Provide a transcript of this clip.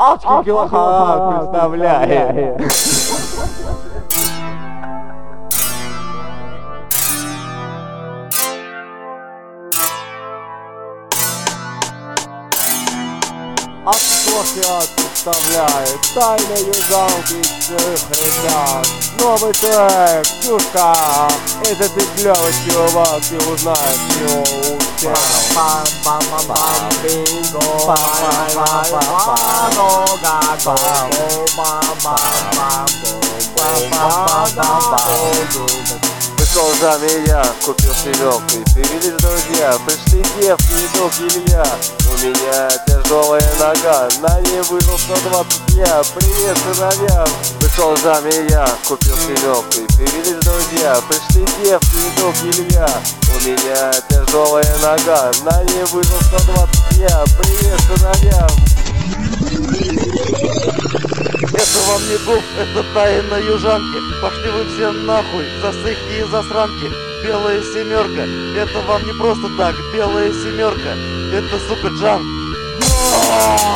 Адский килохарак, представляешь? Адский представляет тайны южанки всех ребят. Новый трек, Ксюшка, это ты клёвый чувак, и узнаешь его у всех. Пришел за меня, купил селёвку и появились друзья. Пришли девки и друг Илья. У меня тяжелая нога, на ней вырос 120 дня. Привет, сыновья. Пришел за меня, купил селёвку и появились друзья. Пришли девки и друг Илья. У меня тяжелая нога, на ней вырос 120 дня. Привет, сыновья. Это вам не гуф, это тайна южанки. Пошли вы все нахуй, засыхи и засранки. Белая семерка, это вам не просто так. Белая семерка, это сука Джан.